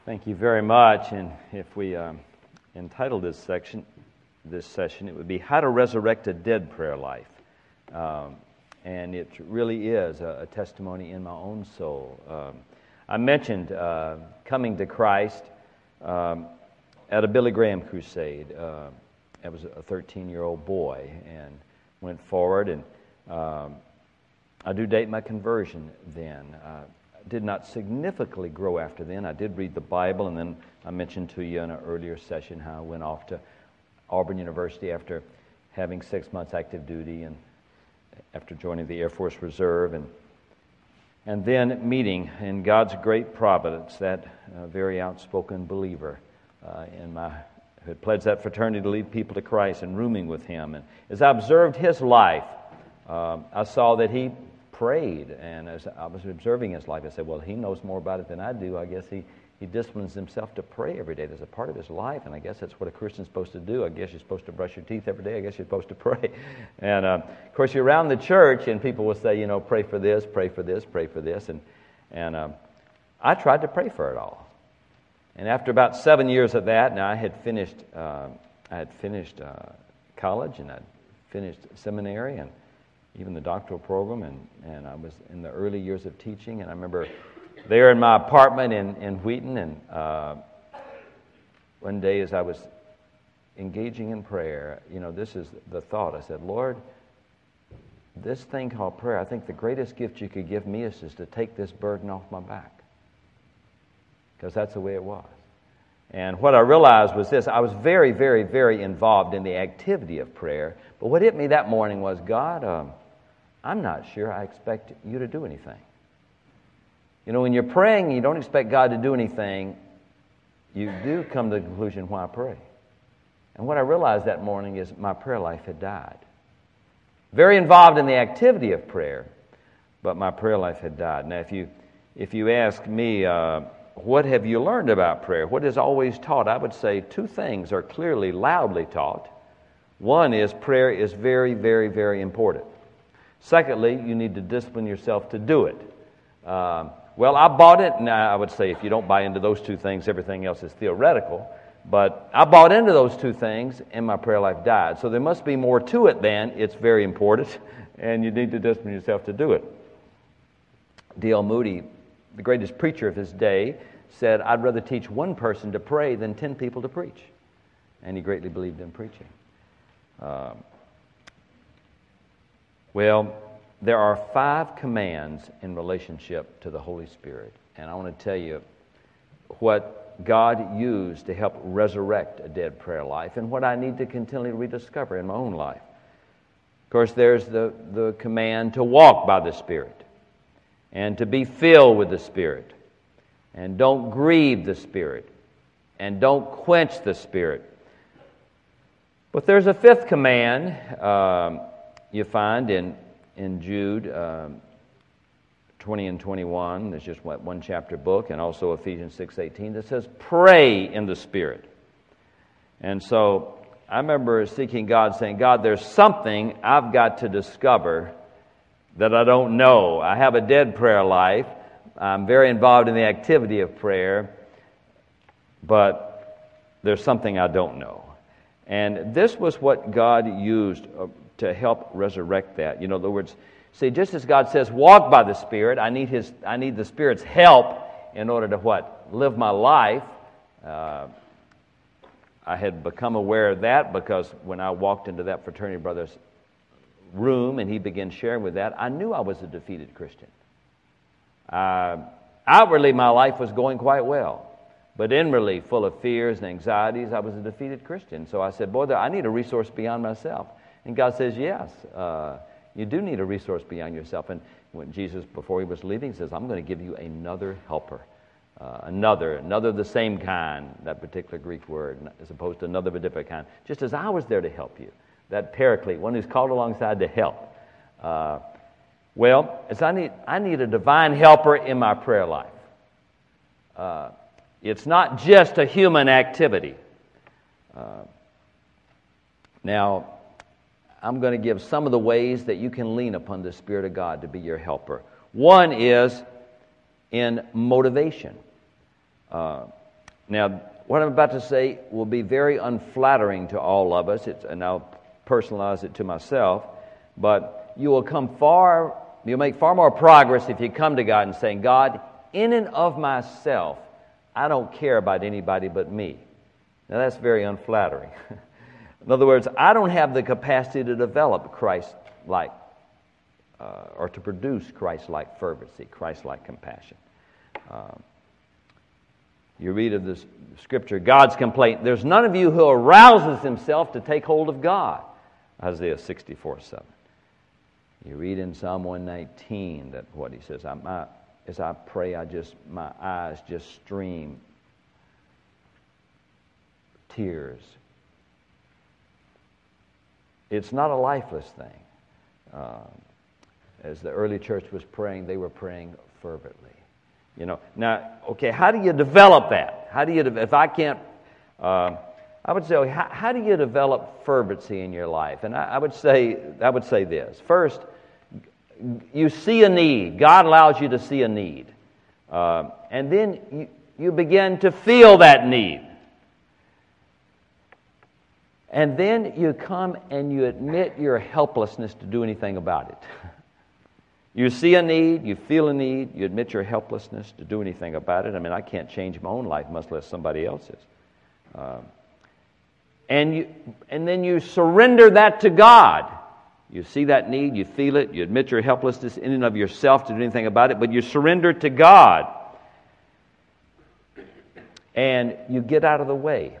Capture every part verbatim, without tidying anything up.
Thank you very much. And if we um, entitle this section, this session, it would be "How to Resurrect a Dead Prayer Life." Um, and it really is a, a testimony in my own soul. Um, I mentioned uh, coming to Christ um, at a Billy Graham crusade. Uh, I was a thirteen-year-old boy and went forward, and um, I do date my conversion then. Uh, did not significantly grow after then. I did read the Bible, and then I mentioned to you in an earlier session how I went off to Auburn University after having six months active duty and after joining the Air Force Reserve, and and then meeting in God's great providence that uh, very outspoken believer uh, in my who had pledged that fraternity to lead people to Christ, and rooming with him. And as I observed his life, um, I saw that he prayed, and as I was observing his life, I said, well, he knows more about it than I do. I guess he, he disciplines himself to pray every day. That's a part of his life, and I guess that's what a Christian's supposed to do. I guess you're supposed to brush your teeth every day. I guess you're supposed to pray. And, uh, of course, you're around the church, and people will say, you know, pray for this, pray for this, pray for this. And, and um, I tried to pray for it all. And after about seven years of that, now I had finished, uh, I had finished uh, college, and I'd finished seminary, and even the doctoral program, and, and I was in the early years of teaching, and I remember there in my apartment in, in Wheaton, and uh, one day as I was engaging in prayer, you know, this is the thought. I said, Lord, this thing called prayer, I think the greatest gift you could give me is just to take this burden off my back, because that's the way it was. And what I realized was this: I was very, very, very involved in the activity of prayer, but what hit me that morning was, God, um, I'm not sure I expect you to do anything. You know, when you're praying and you don't expect God to do anything, you do come to the conclusion, why pray? And what I realized that morning is my prayer life had died. Very involved in the activity of prayer, but my prayer life had died. Now, if you if you ask me, uh, what have you learned about prayer? What is always taught? I would say two things are clearly, loudly taught. One is prayer is very, very, very important. Secondly, you need to discipline yourself to do it. Um, well, I bought it, and I would say if you don't buy into those two things, everything else is theoretical. But I bought into those two things, and my prayer life died. So there must be more to it than it's very important, and you need to discipline yourself to do it. D L Moody, the greatest preacher of his day, said, I'd rather teach one person to pray than ten people to preach. And he greatly believed in preaching. Um, well, there are five commands in relationship to the Holy Spirit. And I want to tell you what God used to help resurrect a dead prayer life and what I need to continually rediscover in my own life. Of course, there's the, the command to walk by the Spirit and to be filled with the Spirit. And don't grieve the Spirit. And don't quench the Spirit. But there's a fifth command um, you find in, in Jude um, twenty and twenty-one. There's just what, one chapter book, and also Ephesians six eighteen that says, pray in the Spirit. And so I remember seeking God, saying, God, there's something I've got to discover that I don't know. I have a dead prayer life. I'm very involved in the activity of prayer, but there's something I don't know. And this was what God used to help resurrect that. You know, in other words, see, just as God says, walk by the Spirit, I need His, I need the Spirit's help in order to what? Live my life. Uh, I had become aware of that because when I walked into that fraternity brother's room and he began sharing with that, I knew I was a defeated Christian. Uh, outwardly, my life was going quite well. But inwardly, full of fears and anxieties, I was a defeated Christian. So I said, boy, I need a resource beyond myself. And God says, yes, uh, you do need a resource beyond yourself. And when Jesus, before he was leaving, says, I'm going to give you another helper. Uh, another, another of the same kind, that particular Greek word, as opposed to another of a different kind. Just as I was there to help you. That paraclete, one who's called alongside to help. Uh, well, as I need, I need a divine helper in my prayer life. Uh, It's not just a human activity. Uh, now, I'm going to give some of the ways that you can lean upon the Spirit of God to be your helper. One is in motivation. Uh, Now, what I'm about to say will be very unflattering to all of us, it's, and I'll personalize it to myself, but you will come far, you'll make far more progress if you come to God and saying, God, in and of myself, I don't care about anybody but me. Now, that's very unflattering. In other words, I don't have the capacity to develop Christ-like uh, or to produce Christ-like fervency, Christ-like compassion. Um, you read of this scripture, God's complaint, there's none of you who arouses himself to take hold of God. Isaiah sixty-four seven. You read in Psalm one nineteen that what he says, I, my, as I pray, I just my eyes just stream tears. It's not a lifeless thing. Uh, as the early church was praying, they were praying fervently. You know, now, okay, how do you develop that? How do you, if I can't, uh, I would say, how, how do you develop fervency in your life? And I, I would say, I would say this. First, you see a need. God allows you to see a need. Uh, and then you, you begin to feel that need. And then you come and you admit your helplessness to do anything about it. You see a need, you feel a need, you admit your helplessness to do anything about it. I mean, I can't change my own life, much less somebody else's. Um, and you, and then you surrender that to God. You see that need, you feel it, you admit your helplessness in and of yourself to do anything about it, but you surrender to God. And you get out of the way.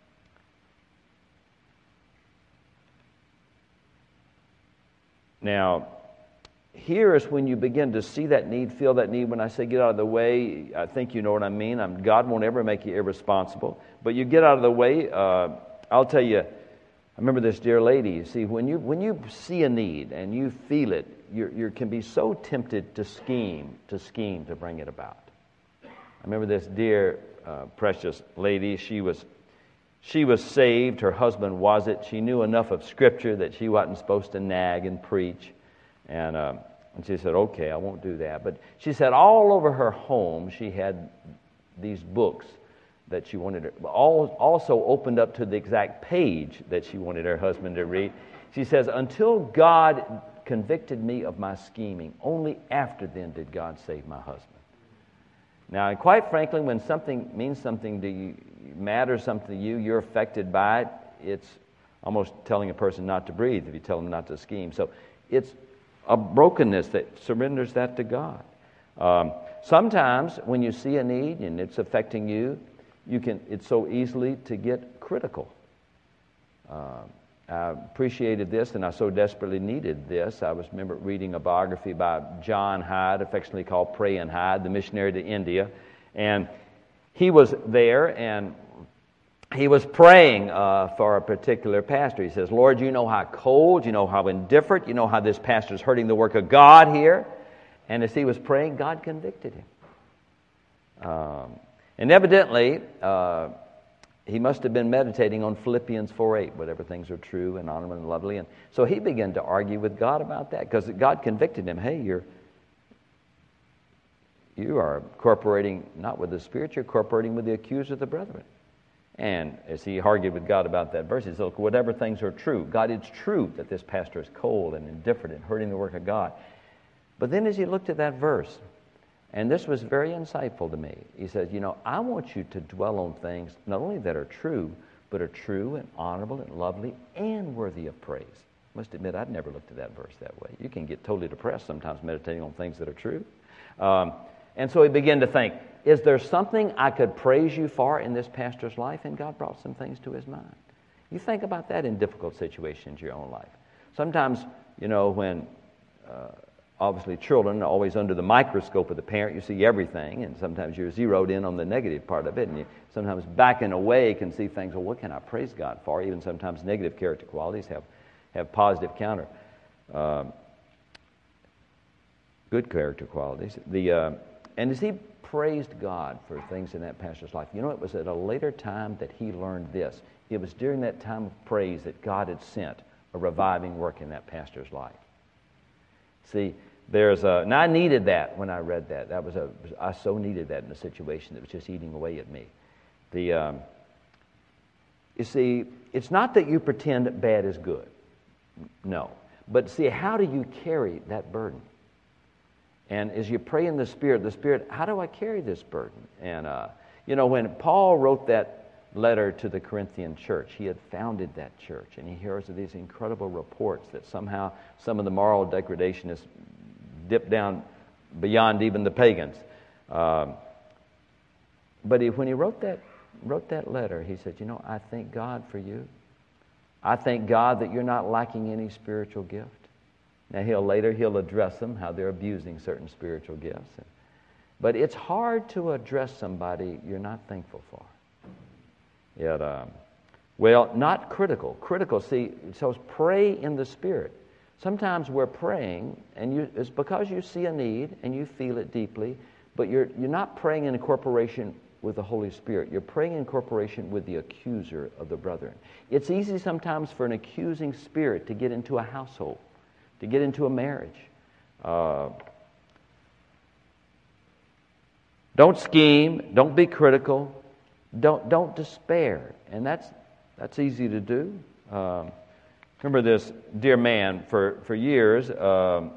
Now, here is when you begin to see that need, feel that need. When I say get out of the way, I think you know what I mean. I'm, God won't ever make you irresponsible. But you get out of the way. Uh, I'll tell you, I remember this dear lady. You see, when you when you see a need and you feel it, you you can be so tempted to scheme, to scheme to bring it about. I remember this dear, uh, precious lady. She was she was saved. Her husband wasn't. She knew enough of Scripture that she wasn't supposed to nag and preach. And uh, and she said, okay, I won't do that. But she said all over her home she had these books that she wanted her, all, also opened up to the exact page that she wanted her husband to read. She says, until God convicted me of my scheming, only after then did God save my husband. Now, and quite frankly, when something means something to you, matters something to you, you're affected by it, it's almost telling a person not to breathe if you tell them not to scheme. So it's a brokenness that surrenders that to God. Um, sometimes when you see a need and it's affecting you, you can. It's so easily to get critical. Uh, I appreciated this, and I so desperately needed this. I was remember reading a biography by John Hyde, affectionately called Praying Hyde, the missionary to India, and he was there and he was praying uh, for a particular pastor. He says, Lord, you know how cold, you know how indifferent, you know how this pastor is hurting the work of God here. And as he was praying, God convicted him. Um, and evidently, uh, he must have been meditating on Philippians four eight, whatever things are true and honorable and lovely. And so he began to argue with God about that because God convicted him. Hey, you're you are cooperating not with the Spirit, you're cooperating with the accuser of the brethren. And as he argued with God about that verse, he said, look, whatever things are true, God, it's true that this pastor is cold and indifferent and hurting the work of God. But then as he looked at that verse, and this was very insightful to me, he said, you know, I want you to dwell on things not only that are true, but are true and honorable and lovely and worthy of praise. I must admit, I'd never looked at that verse that way. You can get totally depressed sometimes meditating on things that are true. Um, and so he began to think, is there something I could praise you for in this pastor's life? And God brought some things to his mind. You think about that in difficult situations in your own life. Sometimes, you know, when uh, obviously children are always under the microscope of the parent, you see everything, and sometimes you're zeroed in on the negative part of it, and you sometimes backing away can see things, well, what can I praise God for? Even sometimes negative character qualities have, have positive counter, um, good character qualities. The uh, and as he praised God for things in that pastor's life, you know, it was at a later time that he learned this. It was during that time of praise that God had sent a reviving work in that pastor's life. See, there's a, and I needed that when I read that. That was a, I so needed that in a situation that was just eating away at me. The um, you see, it's not that you pretend that bad is good. No. But see, how do you carry that burden? And as you pray in the Spirit, the Spirit, how do I carry this burden? And, uh, you know, when Paul wrote that letter to the Corinthian church, he had founded that church, and he hears of these incredible reports that somehow some of the moral degradation has dipped down beyond even the pagans. Um, but he, when he wrote that, wrote that letter, he said, you know, I thank God for you. I thank God that you're not lacking any spiritual gift. Now, he'll later, he'll address them, how they're abusing certain spiritual gifts. But it's hard to address somebody you're not thankful for. Yet, um, well, not critical. Critical, see, so pray in the Spirit. Sometimes we're praying, and you, it's because you see a need, and you feel it deeply, but you're, you're not praying in incorporation with the Holy Spirit. You're praying in incorporation with the accuser of the brethren. It's easy sometimes for an accusing spirit to get into a household, to get into a marriage. Uh, don't scheme. Don't be critical. Don't don't despair. And that's that's easy to do. Um, remember this dear man for for years. Um,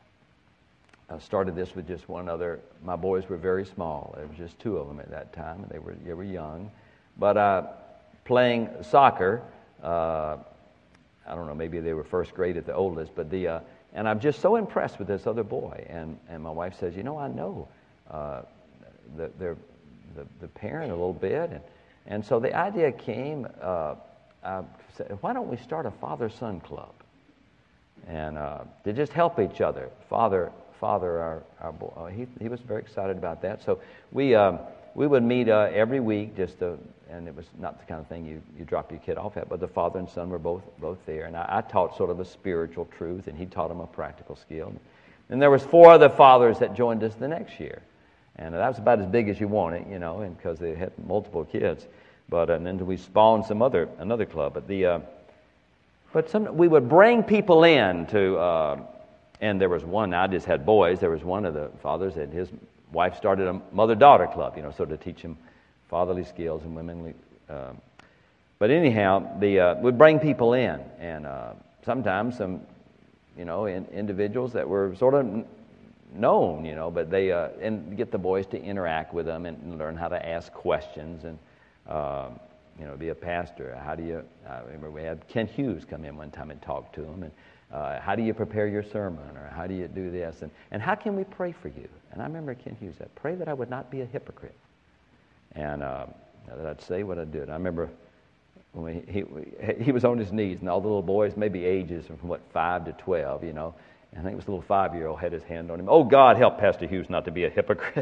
I started this with just one other. My boys were very small. There was just two of them at that time, and they were they were young. But uh, playing soccer. Uh, I don't know, maybe they were first grade at the oldest, but the uh, and I'm just so impressed with this other boy. And, and my wife says, you know, I know uh, the, the the parent a little bit, and and so the idea came. Uh, I said, why don't we start a father-son club, and uh, to just help each other. Father, father, our our boy, uh, he he was very excited about that. So we um, we would meet uh, every week, just to. And it was not the kind of thing you, you drop your kid off at, but the father and son were both both there. And I, I taught sort of a spiritual truth, and he taught them a practical skill. And there was four other fathers that joined us the next year. And that was about as big as you want it, you know, and because they had multiple kids. But and then we spawned some other another club. But the uh, but some we would bring people in to, uh, and there was one. I just had boys. There was one of the fathers that his wife started a mother-daughter club, you know, so to teach him fatherly skills and womanly. Uh, but anyhow, the uh, we'd bring people in, and uh, sometimes some, you know, in, individuals that were sort of known, you know, but they uh, and get the boys to interact with them and, and learn how to ask questions and, uh, you know, be a pastor. How do you? I remember we had Ken Hughes come in one time and talk to them, and uh, how do you prepare your sermon, or how do you do this, and and how can we pray for you? And I remember Ken Hughes said, "Pray that I would not be a hypocrite." And uh, I'd say what I did. I remember when he, he he was on his knees, and all the little boys, maybe ages from what five to twelve, you know. And I think it was a little five-year-old had his hand on him. Oh, God, help Pastor Hughes not to be a hypocrite.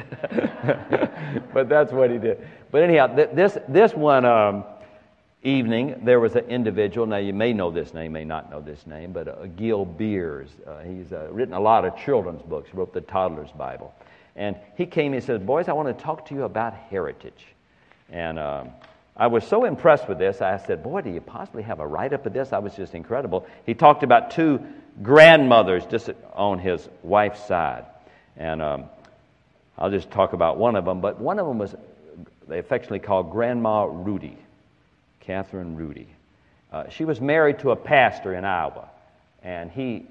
But that's what he did. But anyhow, th- this this one um, evening, there was an individual. Now, you may know this name, may not know this name, but uh, Gil Beers. Uh, he's uh, written a lot of children's books. He wrote the Toddler's Bible. And he came and said, boys, I want to talk to you about heritage. And um, I was so impressed with this, I said, boy, do you possibly have a write-up of this? I was just incredible. He talked about two grandmothers just on his wife's side. And um, I'll just talk about one of them. But one of them was, they affectionately called Grandma Rudy, Catherine Rudy. Uh, she was married to a pastor in Iowa. And he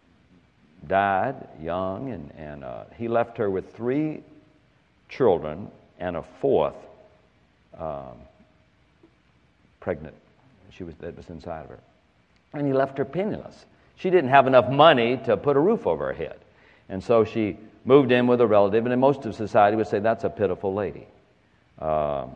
died young, and, and uh, he left her with three children and a fourth um, pregnant. She was that was inside of her. And he left her penniless. She didn't have enough money to put a roof over her head. And so she moved in with a relative, and in most of society would say, that's a pitiful lady. Um,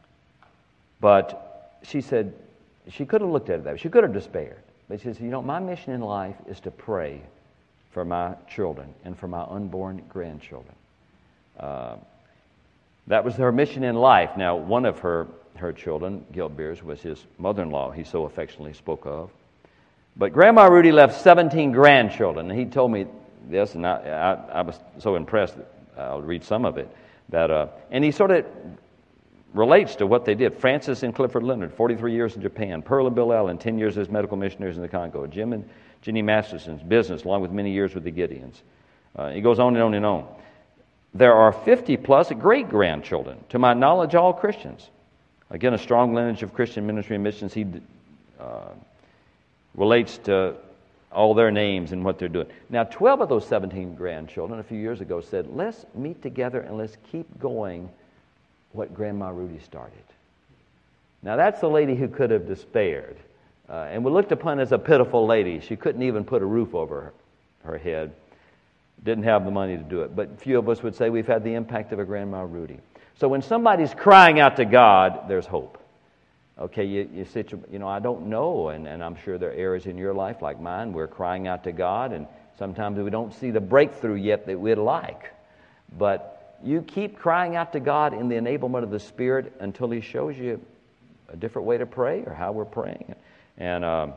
but she said, she could have looked at it that way. She could have despaired. But she said, you know, my mission in life is to pray for my children and for my unborn grandchildren. Uh, that was her mission in life. Now, one of her, her children, Gil Beers, was his mother-in-law he so affectionately spoke of. But Grandma Rudy left seventeen grandchildren, and he told me this, and I, I, I was so impressed, that I'll read some of it, that, uh, and he sort of relates to what they did. Francis and Clifford Leonard, forty-three years in Japan. Pearl and Bill Allen, ten years as medical missionaries in the Congo. Jim and Jenny Masterson's business, along with many years with the Gideons. Uh, he goes on and on and on. There are fifty plus great-grandchildren, to my knowledge, all Christians. Again, a strong lineage of Christian ministry and missions. He uh, relates to all their names and what they're doing. Now, twelve of those seventeen grandchildren a few years ago said, let's meet together and let's keep going what Grandma Rudy started. Now, that's the lady who could have despaired uh, and was looked upon as a pitiful lady. She couldn't even put a roof over her, her head, didn't have the money to do it. But few of us would say we've had the impact of a Grandma Rudy. So when somebody's crying out to God, there's hope. Okay, you, you, situ- you know, I don't know, and, and I'm sure there are areas in your life like mine, we're crying out to God, and sometimes we don't see the breakthrough yet that we'd like. But you keep crying out to God in the enablement of the Spirit until He shows you a different way to pray or how we're praying. And, um,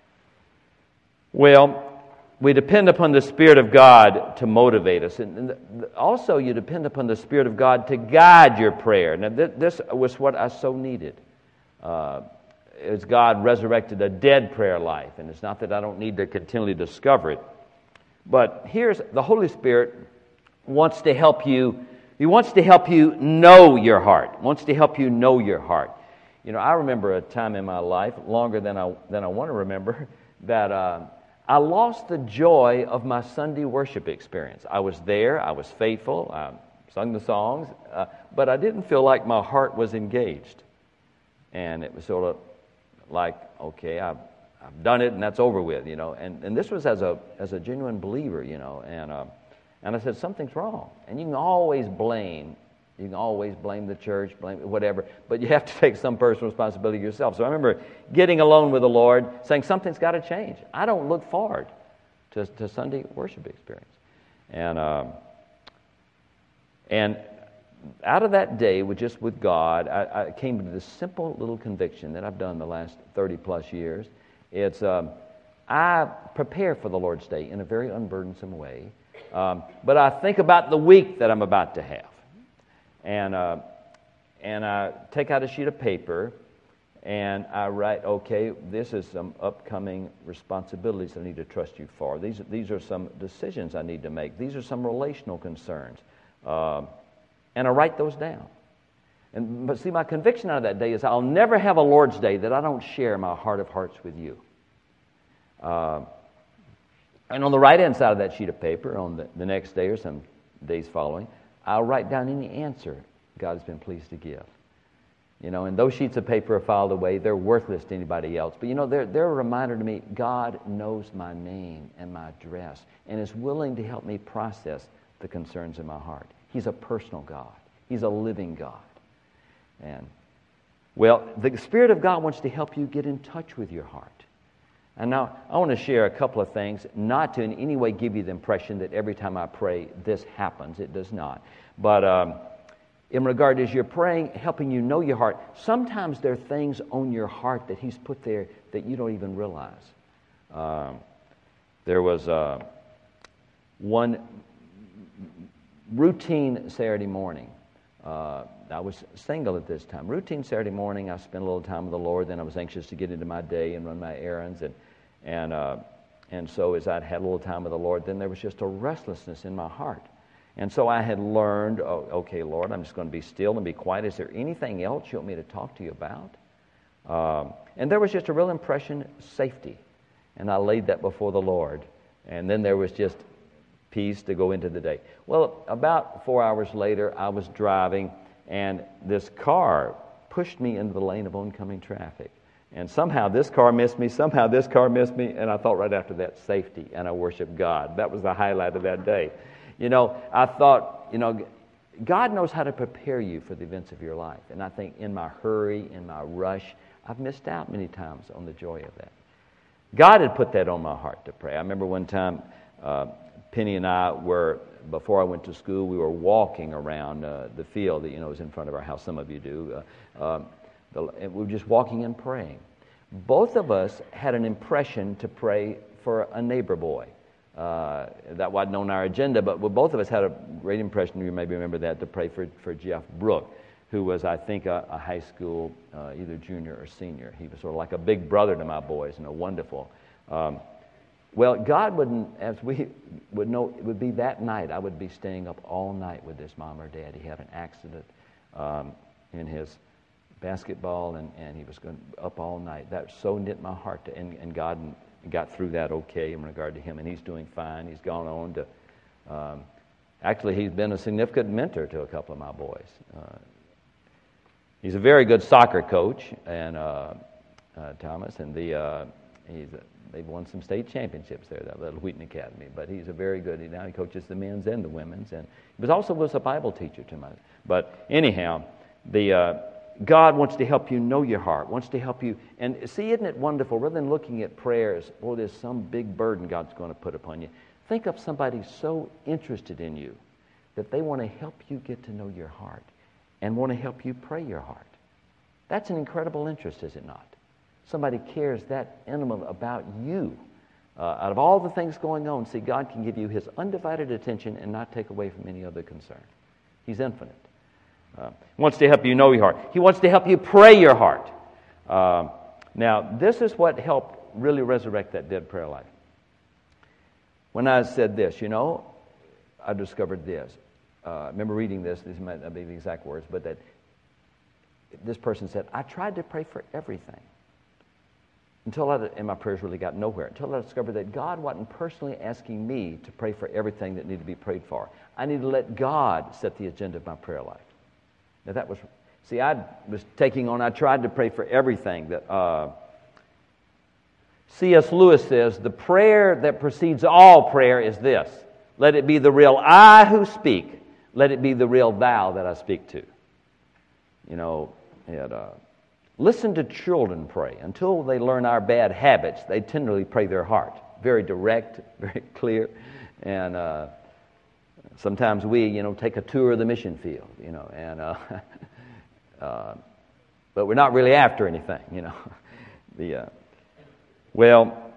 well, we depend upon the Spirit of God to motivate us. And also you depend upon the Spirit of God to guide your prayer. Now, this was what I so needed. Uh, as God resurrected a dead prayer life. And it's not that I don't need to continually discover it. But here's the Holy Spirit wants to help you. He wants to help you know your heart. Wants to help you know your heart. You know, I remember a time in my life, longer than I than I want to remember, that uh, I lost the joy of my Sunday worship experience. I was there, I was faithful, I sung the songs, uh, but I didn't feel like my heart was engaged. And it was sort of like, okay, I've, I've done it and that's over with, you know. And and this was as a as a genuine believer, you know. And uh, and I said, something's wrong. And you can always blame. You can always blame the church, blame whatever, but you have to take some personal responsibility yourself. So I remember getting alone with the Lord, saying something's got to change. I don't look forward to, to Sunday worship experience. And um, and out of that day, with just with God, I, I came to this simple little conviction that I've done the last thirty plus years. It's um, I prepare for the Lord's Day in a very unburdensome way, um, but I think about the week that I'm about to have. And uh, and I take out a sheet of paper, and I write, okay, this is some upcoming responsibilities I need to trust you for. These these are some decisions I need to make. These are some relational concerns, uh, and I write those down. And but see, my conviction out of that day is I'll never have a Lord's Day that I don't share my heart of hearts with you. Uh, and on the right hand side of that sheet of paper, on the, the next day or some days following, I'll write down any answer God has been pleased to give. You know, and those sheets of paper are filed away. They're worthless to anybody else. But, you know, they're, they're a reminder to me, God knows my name and my address and is willing to help me process the concerns in my heart. He's a personal God. He's a living God. And, well, the Spirit of God wants to help you get in touch with your heart. And now, I want to share a couple of things, not to in any way give you the impression that every time I pray, this happens. It does not. But um, in regard as you're praying, helping you know your heart, sometimes there are things on your heart that He's put there that you don't even realize. Um, there was uh, one routine Saturday morning. Uh, I was single at this time. Routine Saturday morning, I spent a little time with the Lord. Then I was anxious to get into my day and run my errands. And and uh, and so as I'd had a little time with the Lord, then there was just a restlessness in my heart. And so I had learned, oh, okay, Lord, I'm just going to be still and be quiet. Is there anything else you want me to talk to you about? Um, and there was just a real impression, safety. And I laid that before the Lord. And then there was just peace to go into the day. Well, about four hours later, I was driving, and this car pushed me into the lane of oncoming traffic. And somehow this car missed me, somehow this car missed me, and I thought right after that, safety, and I worshiped God. That was the highlight of that day. You know, I thought, you know, God knows how to prepare you for the events of your life. And I think in my hurry, in my rush, I've missed out many times on the joy of that. God had put that on my heart to pray. I remember one time, uh, Penny and I were, before I went to school, we were walking around uh, the field that, you know, is in front of our house. Some of you do. Uh, um, the, and we were just walking and praying. Both of us had an impression to pray for a neighbor boy. Uh, that wasn't on our agenda, but both of us had a great impression, you maybe remember that, to pray for, for Jeff Brook, who was, I think, a, a high school, uh, either junior or senior. He was sort of like a big brother to my boys, and a wonderful. Um, well, God wouldn't, as we would know, it would be that night, I would be staying up all night with this mom or dad. He had an accident um, in his basketball, and, and he was going up all night. That so knit my heart, to, and, and God got through that okay in regard to him, and he's doing fine. He's gone on to, um, actually, he's been a significant mentor to a couple of my boys. Uh, he's a very good soccer coach, and uh, uh, Thomas, and the uh, he's a, they've won some state championships there, that little Wheaton Academy. But he's a very good. He now he coaches the men's and the women's, and he was also was a Bible teacher to my. But anyhow, the. Uh, God wants to help you know your heart, wants to help you. And see, isn't it wonderful? Rather than looking at prayers, oh, there's some big burden God's going to put upon you. Think of somebody so interested in you that they want to help you get to know your heart and want to help you pray your heart. That's an incredible interest, is it not? Somebody cares that intimate about you. Uh, out of all the things going on, see, God can give you His undivided attention and not take away from any other concern. He's infinite. Uh, he wants to help you know your heart. He wants to help you pray your heart. Uh, now, this is what helped really resurrect that dead prayer life. When I said this, you know, I discovered this. Uh, I remember reading this. These might not be the exact words, but that this person said, I tried to pray for everything until I, and my prayers really got nowhere, until I discovered that God wasn't personally asking me to pray for everything that needed to be prayed for. I need to let God set the agenda of my prayer life. Now that was, see, I was taking on, I tried to pray for everything. That uh, C S Lewis says, the prayer that precedes all prayer is this: let it be the real I who speak, let it be the real thou that I speak to. You know, it, uh, listen to children pray. Until they learn our bad habits, they tenderly pray their heart. Very direct, very clear, and uh, sometimes we, you know, take a tour of the mission field, you know, and uh, uh, but we're not really after anything, you know. the uh, well,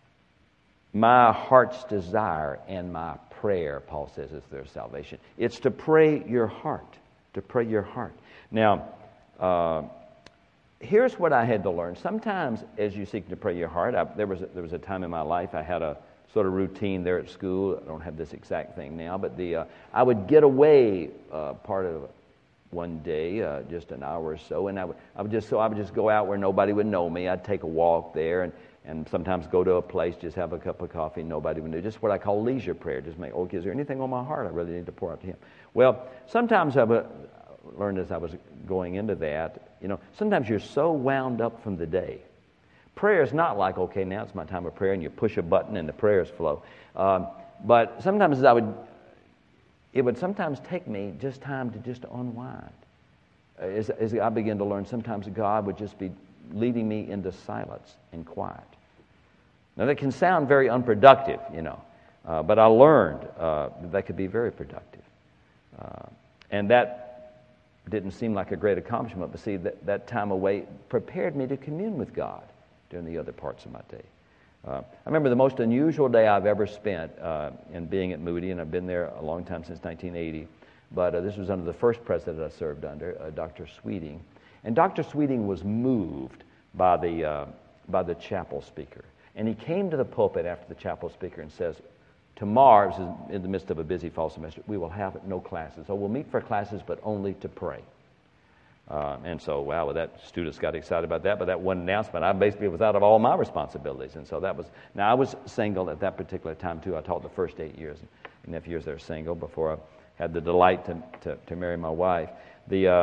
my heart's desire and my prayer, Paul says, is their salvation. It's to pray your heart, to pray your heart. Now, uh, here's what I had to learn. Sometimes, as you seek to pray your heart, I, there was a, there was a time in my life I had a sort of routine there at school. I don't have this exact thing now, but the uh, I would get away uh, part of one day, uh, just an hour or so, and I would I would just so I would just go out where nobody would know me. I'd take a walk there, and, and sometimes go to a place, just have a cup of coffee, nobody would know. Just what I call leisure prayer. Just make, okay, is there anything on my heart I really need to pour out to Him? Well, sometimes I would learned as I was going into that, you know, sometimes you're so wound up from the day. Prayer is not like, okay, now it's my time of prayer, and you push a button and the prayers flow. Um, but sometimes I would, it would sometimes take me just time to just unwind. As, as I began to learn, sometimes God would just be leading me into silence and quiet. Now that can sound very unproductive, you know, uh, but I learned uh, that, that could be very productive. Uh, and that didn't seem like a great accomplishment, but see, that, that time away prepared me to commune with God during the other parts of my day. Uh, I remember the most unusual day I've ever spent uh, in being at Moody, and I've been there a long time, since nineteen eighty, but uh, this was under the first president I served under, uh, Doctor Sweeting. And Doctor Sweeting was moved by the, uh, by the chapel speaker. And he came to the pulpit after the chapel speaker and says, tomorrow, this is in the midst of a busy fall semester, we will have no classes. So we'll meet for classes, but only to pray. Uh, and so, wow, well, that students got excited about that, but that one announcement, I basically was out of all my responsibilities. And so that was, now I was single at that particular time too. I taught the first eight years, and if years they're single, before I had the delight to, to, to marry my wife. The, uh,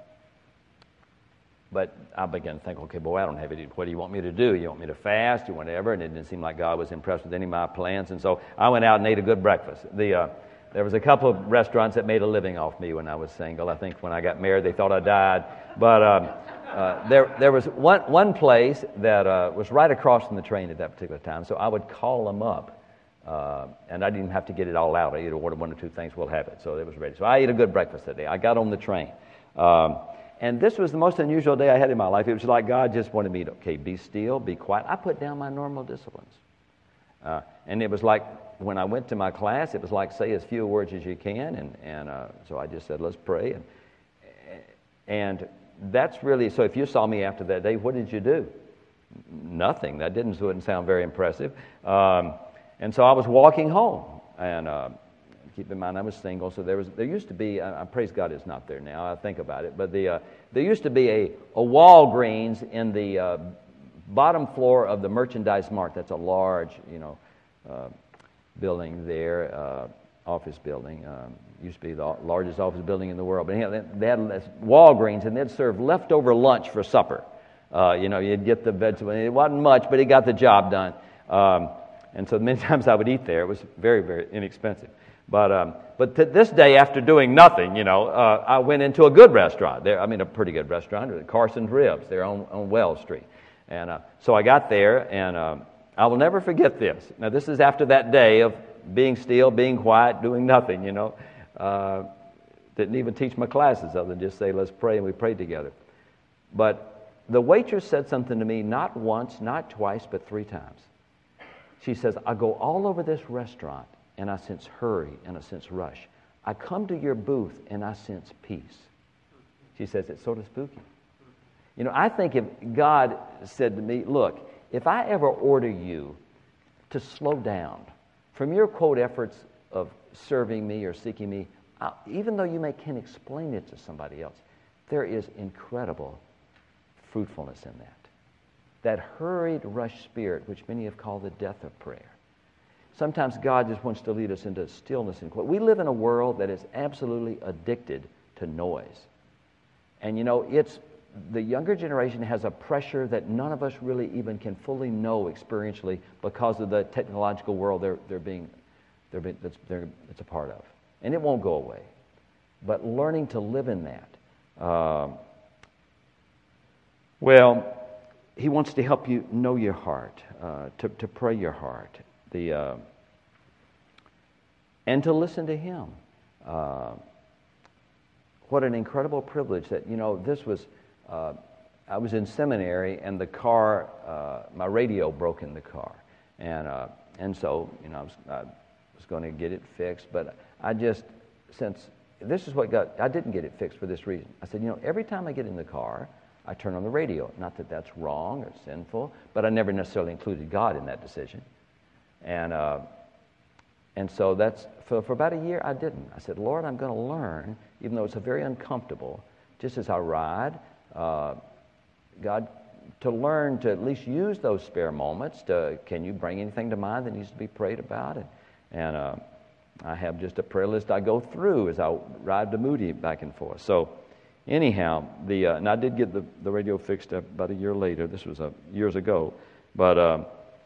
but I began to think, okay, boy, I don't have it. What do you want me to do? You want me to fast or whatever? And it didn't seem like God was impressed with any of my plans. And so I went out and ate a good breakfast. The, uh, There was a couple of restaurants that made a living off me when I was single. I think when I got married, they thought I died. But um, uh, there there was one one place that uh, was right across from the train at that particular time. So I would call them up, uh, and I didn't have to get it all out. I either ordered one or two things, we'll have it. So it was ready. So I ate a good breakfast that day. I got on the train. Um, and this was the most unusual day I had in my life. It was like God just wanted me to, okay, be still, be quiet. I put down my normal disciplines. Uh, and it was like, when I went to my class, it was like, say as few words as you can, and, and uh, so I just said, let's pray. And, and that's really, so if you saw me after that day, what did you do? Nothing. That didn't, wouldn't sound very impressive. Um, and so I was walking home, and uh, keep in mind I was single, so there was there used to be, I, I praise God it's not there now, I think about it, but the uh, there used to be a, a Walgreens in the uh, bottom floor of the Merchandise Mart. That's a large, you know, uh, building there, uh, office building. Um, used to be the largest office building in the world. But anyhow, they had Walgreens, and they'd serve leftover lunch for supper. Uh, you know, you'd get the vegetable. It wasn't much, but it got the job done. Um, and so many times I would eat there. It was very, very inexpensive. But um, but to this day, after doing nothing, you know, uh, I went into a good restaurant. There, I mean, a pretty good restaurant, Carson's Ribs. They're on, on Wells Street. And uh, so I got there, and uh, I will never forget this. Now, this is after that day of being still, being quiet, doing nothing, you know. Uh, didn't even teach my classes other than just say, let's pray, and we prayed together. But the waitress said something to me not once, not twice, but three times. She says, I go all over this restaurant, and I sense hurry and I sense rush. I come to your booth, and I sense peace. She says, it's sort of spooky. You know, I think if God said to me, look, if I ever order you to slow down from your, quote, efforts of serving me or seeking me, I, even though you may can't explain it to somebody else, there is incredible fruitfulness in that. That hurried, rush spirit, which many have called the death of prayer. Sometimes God just wants to lead us into stillness and quiet. We live in a world that is absolutely addicted to noise. And you know, it's the younger generation has a pressure that none of us really even can fully know experientially because of the technological world they're they're being they're being that's they're it's a part of, and it won't go away. But learning to live in that, uh, well, He wants to help you know your heart, uh, to to pray your heart, the uh, and to listen to Him. Uh, what an incredible privilege that you know this was. Uh, I was in seminary, and the car, uh, my radio broke in the car, and uh, and so you know I was, I was going to get it fixed, but I just since this is what got I didn't get it fixed for this reason. I said, you know, every time I get in the car, I turn on the radio. Not that that's wrong or sinful, but I never necessarily included God in that decision, and uh, and so that's for for about a year I didn't. I said, Lord, I'm going to learn, even though it's a very uncomfortable, just as I ride. Uh, God, to learn to at least use those spare moments. To, can you bring anything to mind that needs to be prayed about? And, and uh, I have just a prayer list I go through as I ride to Moody back and forth. So anyhow, the uh, and I did get the, the radio fixed about a year later. This was uh, years ago. But, uh,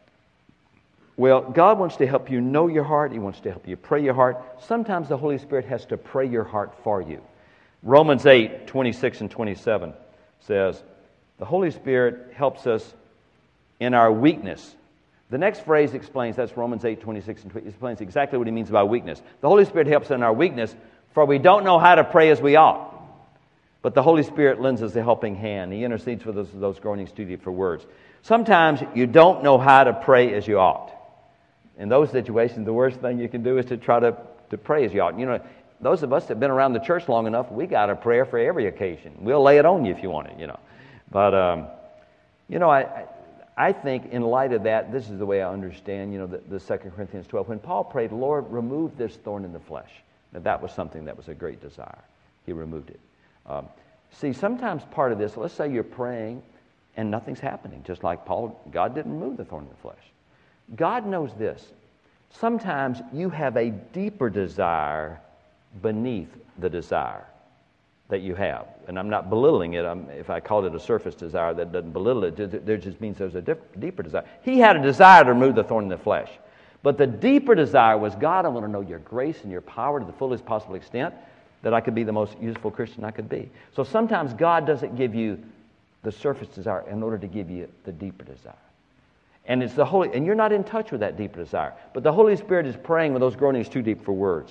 well, God wants to help you know your heart. He wants to help you pray your heart. Sometimes the Holy Spirit has to pray your heart for you. Romans eight, twenty-six and twenty-seven. Says, the Holy Spirit helps us in our weakness. The next phrase explains, that's Romans eight, twenty-six, and twenty, explains exactly what he means by weakness. The Holy Spirit helps us in our weakness, for we don't know how to pray as we ought. But the Holy Spirit lends us a helping hand. He intercedes for those, those groanings too deep for words. Sometimes you don't know how to pray as you ought. In those situations, the worst thing you can do is to try to, to pray as you ought. You know, those of us that have been around the church long enough, we got a prayer for every occasion. We'll lay it on you if you want it, you know. But, um, you know, I I think in light of that, this is the way I understand, you know, the, the Second Corinthians twelve. When Paul prayed, Lord, remove this thorn in the flesh. Now, that was something that was a great desire. He removed it. Um, see, sometimes part of this, let's say you're praying and nothing's happening, just like Paul, God didn't remove the thorn in the flesh. God knows this. Sometimes you have a deeper desire beneath the desire that you have. And I'm not belittling it. I'm, if I called it a surface desire, that doesn't belittle it. There just means there's a diff, deeper desire. He had a desire to remove the thorn in the flesh. But the deeper desire was, God, I want to know your grace and your power to the fullest possible extent that I could be the most useful Christian I could be. So sometimes God doesn't give you the surface desire in order to give you the deeper desire. And it's the Holy, and you're not in touch with that deeper desire. But the Holy Spirit is praying when those groanings too deep for words.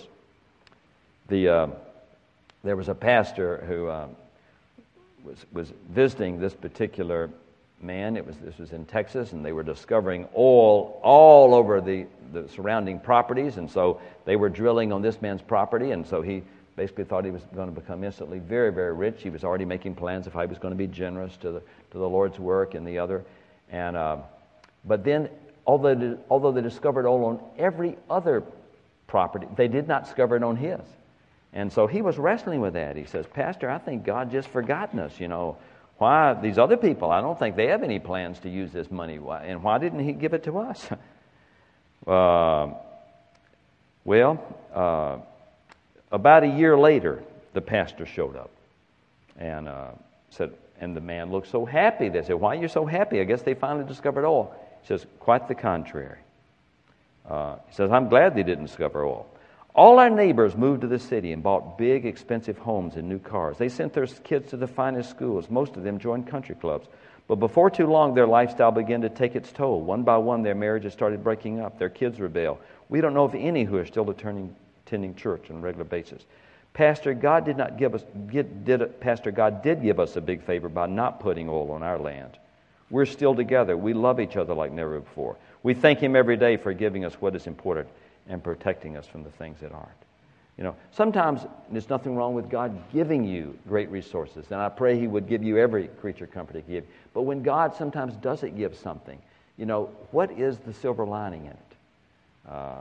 The uh, there was a pastor who uh, was was visiting this particular man. It was this was in Texas, and they were discovering oil all over the, the surrounding properties, and so they were drilling on this man's property, and so he basically thought he was going to become instantly very, very rich. He was already making plans of how he was going to be generous to the to the Lord's work and the other, and uh, but then although they, although they discovered oil on every other property. They did not discover it on his. And so he was wrestling with that. He says, Pastor, I think God just forgotten us, you know. Why, these other people, I don't think they have any plans to use this money. Why, and why didn't he give it to us? uh, well, uh, about a year later, the pastor showed up and uh, said, and the man looked so happy. They said, why are you so happy? I guess they finally discovered oil. He says, quite the contrary. Uh, he says, I'm glad they didn't discover oil. All our neighbors moved to the city and bought big, expensive homes and new cars. They sent their kids to the finest schools. Most of them joined country clubs. But before too long, their lifestyle began to take its toll. One by one, their marriages started breaking up. Their kids rebelled. We don't know of any who are still attending, attending church on a regular basis. Pastor, God did not give us. Get, did Pastor, God did give us a big favor by not putting oil on our land. We're still together. We love each other like never before. We thank Him every day for giving us what is important and protecting us from the things that aren't. You know, sometimes there's nothing wrong with God giving you great resources, and I pray He would give you every creature comfort He can give. But when God sometimes doesn't give something, you know, what is the silver lining in it? Uh,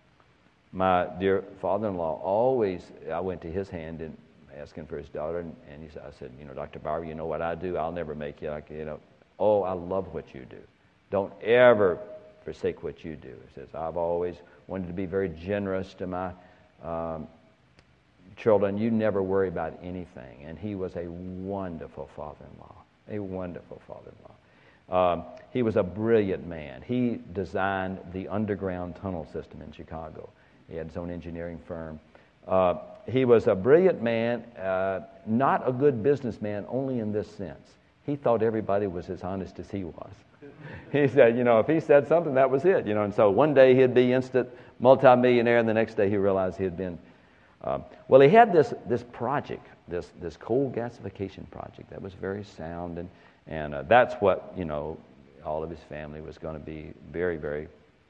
my dear father-in-law always, I went to his hand and asking for his daughter, and, and he said, I said, you know, Doctor Bauer, you know what I do? I'll never make you like, you know, oh, I love what you do. Don't ever forsake what you do. He says, I've always wanted to be very generous to my um, children. You never worry about anything. And he was a wonderful father-in-law, a wonderful father-in-law. Um, he was a brilliant man. He designed the underground tunnel system in Chicago. He had his own engineering firm. Uh, he was a brilliant man, uh, not a good businessman only in this sense. He thought everybody was as honest as he was. He said, you know, if he said something, that was it. You know, and so one day he'd be instant multimillionaire, and the next day he realized he had been. Uh, well, he had this this project, this this coal gasification project that was very sound, and and uh, that's what, you know, all of his family was going to be very, very.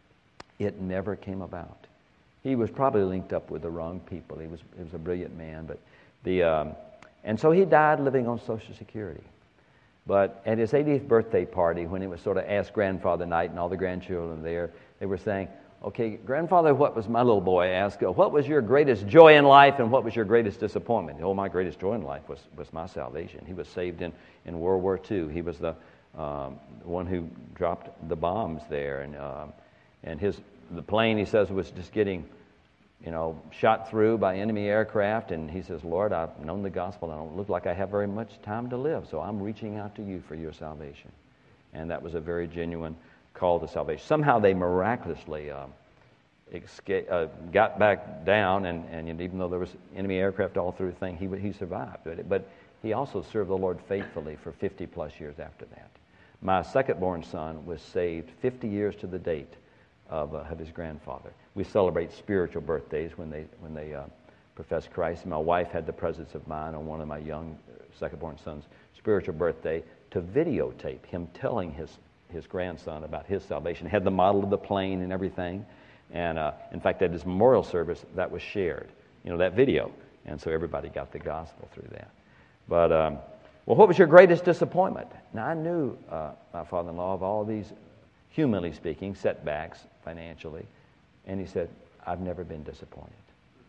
It never came about. He was probably linked up with the wrong people. He was he was a brilliant man, but the um, and so he died living on Social Security. But at his eightieth birthday party, when it was sort of Ask Grandfather night and all the grandchildren there, they were saying, okay, Grandfather, what was my little boy asked, what was your greatest joy in life and what was your greatest disappointment? Oh, my greatest joy in life was, was my salvation. He was saved in, in World War Two. He was the um, one who dropped the bombs there. And um, and his the plane, he says, was just getting, you know, shot through by enemy aircraft, and he says, Lord, I've known the gospel. I don't look like I have very much time to live, so I'm reaching out to you for your salvation. And that was a very genuine call to salvation. Somehow they miraculously um, escaped, uh, got back down, and, and even though there was enemy aircraft all through the thing, he, he survived. But, but he also served the Lord faithfully for fifty plus years after that. My second-born son was saved fifty years to the date Of, uh, of his grandfather. We celebrate spiritual birthdays when they when they uh, profess Christ. My wife had the presence of mind on one of my young second-born son's spiritual birthday to videotape him telling his his grandson about his salvation. Had the model of the plane and everything, and uh, in fact, at his memorial service, that was shared. You know, that video, and so everybody got the gospel through that. But um, well, what was your greatest disappointment? Now, I knew uh, my father-in-law of all these, humanly speaking, setbacks financially, and he said, I've never been disappointed.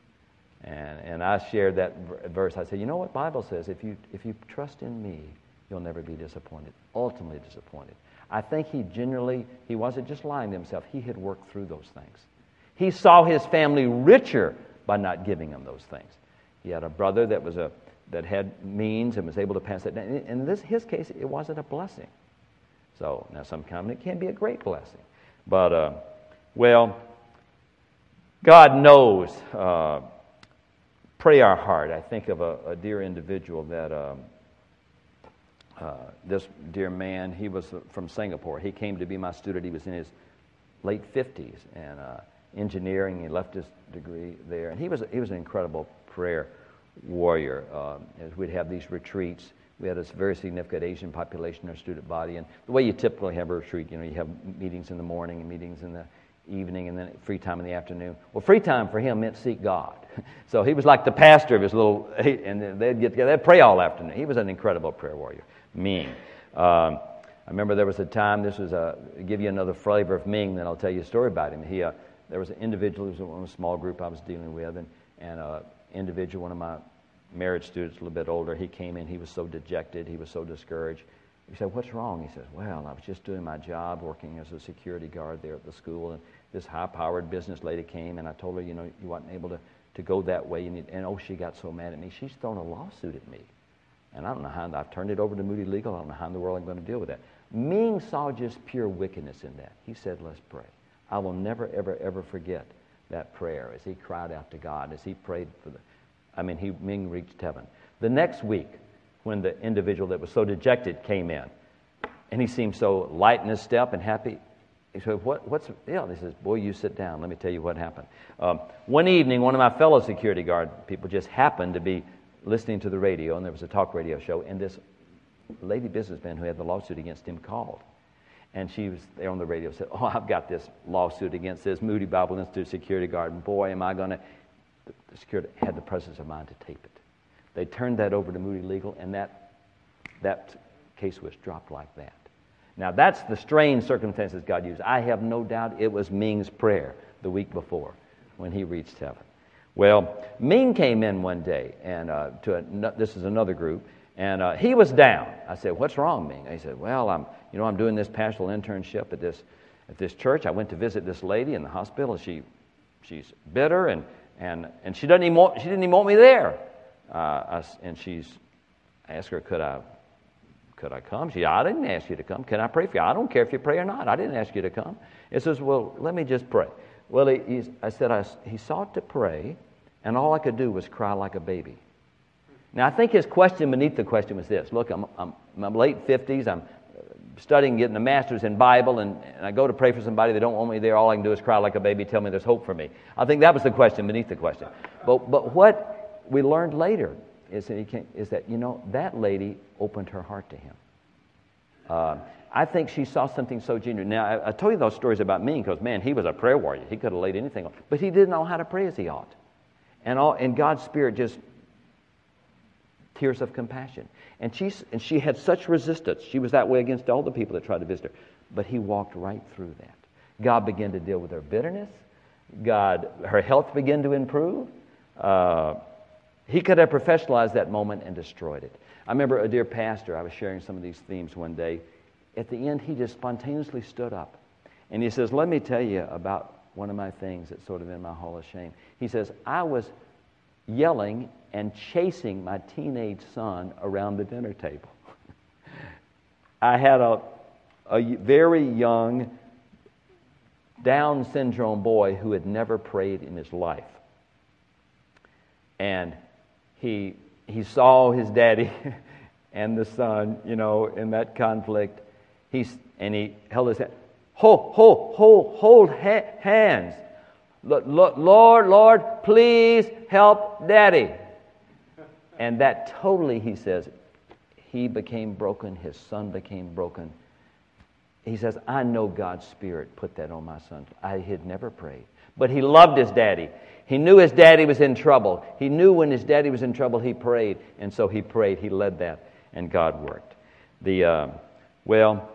And and I shared that verse. I said, you know what Bible says? If you if you trust in me, you'll never be disappointed, ultimately disappointed. I think he genuinely, he wasn't just lying to himself. He had worked through those things. He saw his family richer by not giving them those things. He had a brother that was a that had means and was able to pass that down. In this his case, it wasn't a blessing. So now sometimes it can be a great blessing. But, uh, well, God knows. Uh, pray our heart. I think of a, a dear individual that, um, uh, this dear man, he was from Singapore. He came to be my student. He was in his late fifties and uh, engineering. He left his degree there. And he was, he was an incredible prayer warrior. Uh, as we'd have these retreats, we had this very significant Asian population in our student body, and the way you typically have a retreat, you know, you have meetings in the morning and meetings in the evening and then free time in the afternoon. Well, free time for him meant seek God. So he was like the pastor of his little, and they'd get together, they'd pray all afternoon. He was an incredible prayer warrior. Ming. Um, I remember there was a time, this was a, give you another flavor of Ming, then I'll tell you a story about him. He, uh, there was an individual who was in a small group I was dealing with, and, and an individual, one of my marriage students, a little bit older, he came in, he was so dejected, he was so discouraged. He said, "What's wrong?" He says, "Well, I was just doing my job, working as a security guard there at the school, and this high-powered business lady came, and I told her, you know, you weren't able to, to go that way, you need, and oh, she got so mad at me, she's thrown a lawsuit at me. And I don't know how, I've turned it over to Moody Legal, I don't know how in the world I'm going to deal with that." Ming saw just pure wickedness in that. He said, "Let's pray." I will never, ever, ever forget that prayer as he cried out to God, as he prayed for the, I mean, he, Ming reached heaven. The next week, when the individual that was so dejected came in, and he seemed so light in his step and happy, he said, what, what's the deal? He says, "Boy, you sit down. Let me tell you what happened." Um, one evening, one of my fellow security guard people just happened to be listening to the radio, and there was a talk radio show, and this lady businessman who had the lawsuit against him called. And she was there on the radio, said, "Oh, I've got this lawsuit against this Moody Bible Institute security guard, and boy, am I going to..." The security had the presence of mind to tape it. They turned that over to Moody Legal, and that that case was dropped like that. Now, that's the strange circumstances God used. I have no doubt it was Ming's prayer the week before when he reached heaven. Well, Ming came in one day, and uh, to a, this is another group, and uh, he was down. I said, "What's wrong, Ming?" He said, "Well, I'm, you know, I'm doing this pastoral internship at this at this church. I went to visit this lady in the hospital. She she's bitter, and and and she doesn't even want, she didn't even want me there. Uh, I, and she's I asked her, could I could I come? She said, "I didn't ask you to come. Can I pray for you?" "I don't care if you pray or not. I didn't ask you to come." It says, "Well, let me just pray." Well, he, he's, I said, I, he sought to pray, and all I could do was cry like a baby. Now, I think his question beneath the question was this. Look, I'm, I'm in my late fifties. I'm studying, getting a master's in Bible, and, and I go to pray for somebody. They don't want me there. All I can do is cry like a baby, tell me there's hope for me. I think that was the question beneath the question. But but what we learned later is that, he came, is that you know, that lady opened her heart to him. Uh, I think she saw something so genuine. Now, I, I told you those stories about Ming because, man, he was a prayer warrior. He could have laid anything on. But he didn't know how to pray as he ought. And all, and God's Spirit just, tears of compassion. And, she's, and she had such resistance. She was that way against all the people that tried to visit her. But he walked right through that. God began to deal with her bitterness. God, her health began to improve. Uh, he could have professionalized that moment and destroyed it. I remember a dear pastor, I was sharing some of these themes one day. At the end, he just spontaneously stood up. And he says, "Let me tell you about one of my things that's sort of in my hall of shame." He says, "I was yelling and chasing my teenage son around the dinner table." I had a, a very young Down syndrome boy who had never prayed in his life. And he he saw his daddy and the son, you know, in that conflict. He's, and he held his hand. Hold, hold, hold, hold ha- hands. L- L- Lord, Lord, please help Daddy. And that totally, he says, he became broken. His son became broken. He says, "I know God's Spirit put that on my son. I had never prayed." But he loved his daddy. He knew his daddy was in trouble. He knew when his daddy was in trouble, he prayed. And so he prayed. He led that, and God worked. The, uh, well,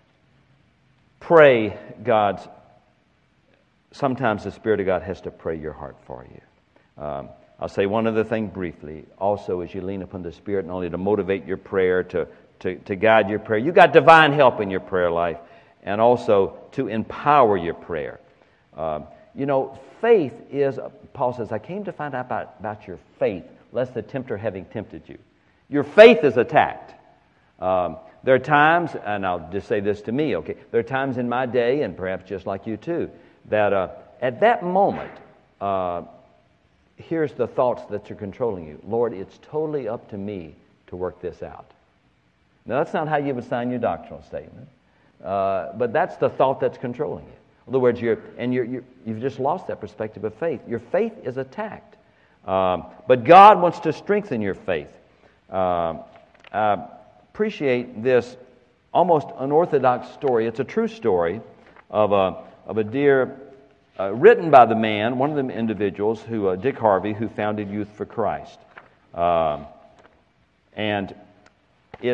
pray God's, sometimes the Spirit of God has to pray your heart for you. Um, I'll say one other thing briefly. Also, as you lean upon the Spirit, not only to motivate your prayer, to, to, to guide your prayer, you got divine help in your prayer life, and also to empower your prayer. Um, you know, faith is, Paul says, "I came to find out about, about your faith, lest the tempter having tempted you." Your faith is attacked. Um, there are times, and I'll just say this to me, okay, there are times in my day, and perhaps just like you too, that uh, at that moment, uh, here's the thoughts that are controlling you. Lord, it's totally up to me to work this out. Now, that's not how you would sign your doctrinal statement, uh, but that's the thought that's controlling you. In other words, you're, and you're, you're, you've just lost that perspective of faith. Your faith is attacked. Um, but God wants to strengthen your faith. Um, I appreciate this almost unorthodox story. It's a true story of a, of a dear, uh, written by the man, one of the individuals, who uh, Dick Harvey, who founded Youth for Christ. Um, and it's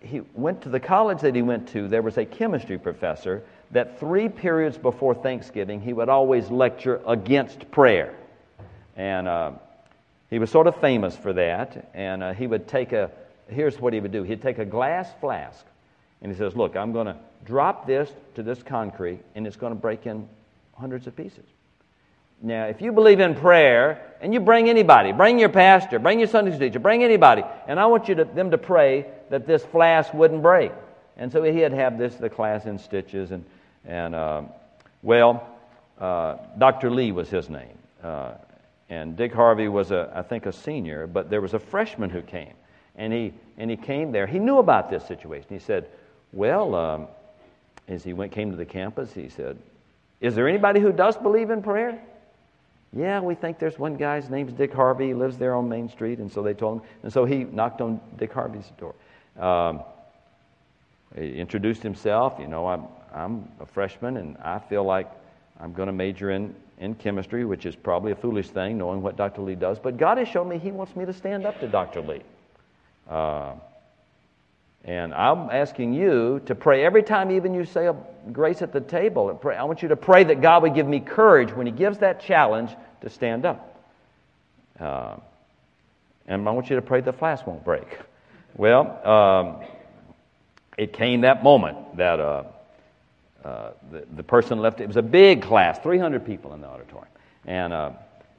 he went to the college that he went to. There was a chemistry professor that three periods before Thanksgiving, he would always lecture against prayer. And uh, he was sort of famous for that. And uh, he would take a, here's what he would do. He'd take a glass flask, and he says, look, I'm going to drop this to this concrete, and it's going to break in hundreds of pieces. Now, if you believe in prayer, and you bring anybody, bring your pastor, bring your Sunday school teacher, bring anybody, and I want you to, them to pray that this flask wouldn't break. And so he'd have this, the class in stitches, and, and uh, well, uh, Doctor Lee was his name. Uh, and Dick Harvey was, a, I think, a senior, but there was a freshman who came. And he, and he came there. He knew about this situation. He said, well, um, as he went, came to the campus, he said, is there anybody who does believe in prayer? Yeah, we think there's one guy, his name's Dick Harvey, he lives there on Main Street, and so they told him. And so he knocked on Dick Harvey's door. Um, he introduced himself, you know, I'm, I'm a freshman, and I feel like I'm going to major in, in chemistry, which is probably a foolish thing, knowing what Doctor Lee does. But God has shown me He wants me to stand up to Doctor Lee. Uh, and I'm asking you to pray every time even you say a grace at the table. And pray, I want you to pray that God would give me courage when He gives that challenge to stand up. Uh, and I want you to pray the flask won't break. Well, um, it came that moment that uh, uh, the, the person left. It was a big class, three hundred people in the auditorium. And uh,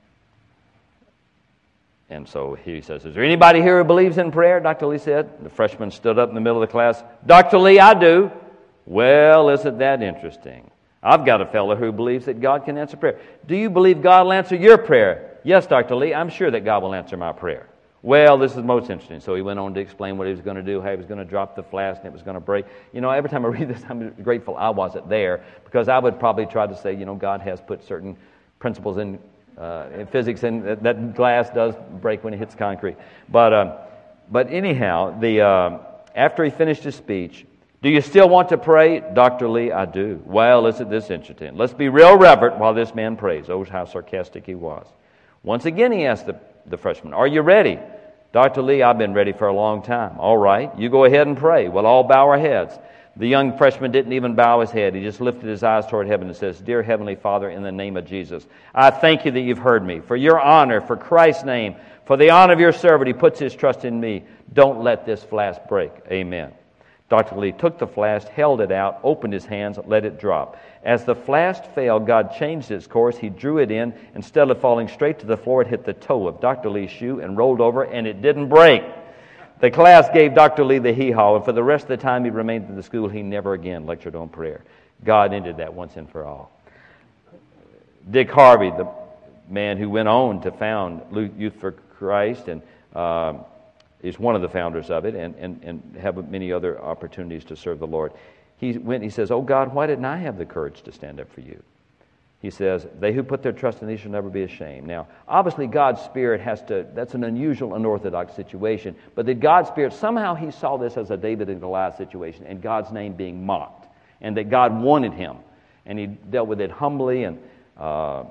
And so he says, is there anybody here who believes in prayer? Doctor Lee said. The freshman stood up in the middle of the class. Doctor Lee, I do. Well, isn't that interesting? I've got a fellow who believes that God can answer prayer. Do you believe God will answer your prayer? Yes, Doctor Lee, I'm sure that God will answer my prayer. Well, this is most interesting. So he went on to explain what he was going to do, how he was going to drop the flask and it was going to break. You know, every time I read this, I'm grateful I wasn't there, because I would probably try to say, you know, God has put certain principles in Uh, in physics, and that, that glass does break when it hits concrete. But uh, but anyhow, the uh, after he finished his speech, do you still want to pray? Doctor Lee, I do. Well, isn't this interesting? Let's be real reverent while this man prays. Oh, how sarcastic he was. Once again, he asked the, the freshman, are you ready? Doctor Lee, I've been ready for a long time. All right, you go ahead and pray. We'll all bow our heads. The young freshman didn't even bow his head. He just lifted his eyes toward heaven and says, Dear Heavenly Father, in the name of Jesus, I thank you that you've heard me. For your honor, for Christ's name, for the honor of your servant, he puts his trust in me. Don't let this flask break. Amen. Doctor Lee took the flask, held it out, opened his hands, let it drop. As the flask fell, God changed its course. He drew it in. Instead of falling straight to the floor, it hit the toe of Doctor Lee's shoe and rolled over, and it didn't break. The class gave Doctor Lee the hee-haw, and for the rest of the time he remained in the school, he never again lectured on prayer. God ended that once and for all. Dick Harvey, the man who went on to found Youth for Christ, and uh, is one of the founders of it, and, and, and have many other opportunities to serve the Lord. He went. He says, "Oh God, why didn't I have the courage to stand up for you?" He says, they who put their trust in thee shall never be ashamed. Now, obviously God's Spirit has to, that's an unusual, unorthodox situation, but that God's Spirit, somehow he saw this as a David and Goliath situation, and God's name being mocked, and that God wanted him, and he dealt with it humbly, and uh,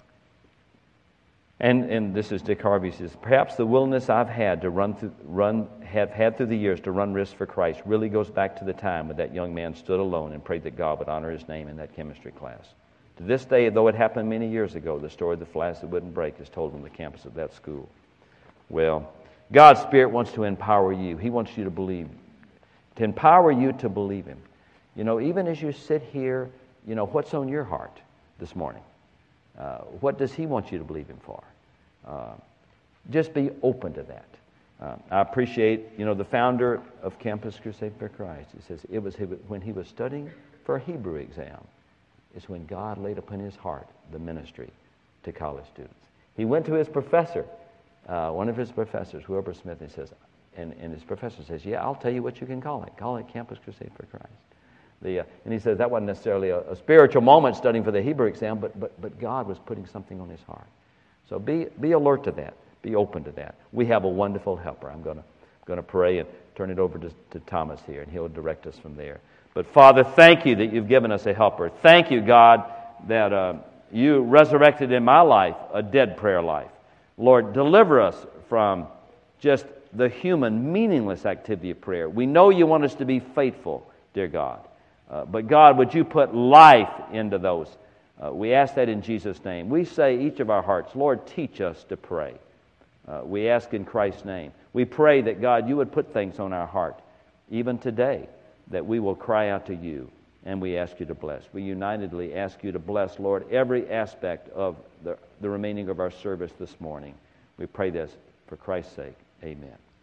and and this is Dick Harvey says, perhaps the willingness I've had to run through, run, have had through the years to run risks for Christ really goes back to the time when that young man stood alone and prayed that God would honor his name in that chemistry class. To this day, though it happened many years ago, the story of the flask that wouldn't break is told on the campus of that school. Well, God's Spirit wants to empower you. He wants you to believe, to empower you to believe Him. You know, even as you sit here, you know, what's on your heart this morning? Uh, what does He want you to believe Him for? Uh, just be open to that. Uh, I appreciate, you know, the founder of Campus Crusade for Christ. He says it was when he was studying for a Hebrew exam, is when God laid upon his heart the ministry to college students. He went to his professor, uh, one of his professors, Wilbur Smith, and says, and, and his professor says, yeah, I'll tell you what you can call it. Call it Campus Crusade for Christ. The, uh, and he says that wasn't necessarily a, a spiritual moment studying for the Hebrew exam, but, but, but God was putting something on his heart. So be, be alert to that. Be open to that. We have a wonderful helper. I'm going to going to pray and turn it over to, to Thomas here, and he'll direct us from there. But Father, thank you that you've given us a helper. Thank you, God, that uh, you resurrected in my life a dead prayer life. Lord, deliver us from just the human, meaningless activity of prayer. We know you want us to be faithful, dear God. Uh, but God, would you put life into those? Uh, we ask that in Jesus' name. We say each of our hearts, Lord, teach us to pray. Uh, we ask in Christ's name. We pray that, God, you would put things on our heart, even today, that we will cry out to you, and we ask you to bless. We unitedly ask you to bless, Lord, every aspect of the, the remaining of our service this morning. We pray this for Christ's sake. Amen.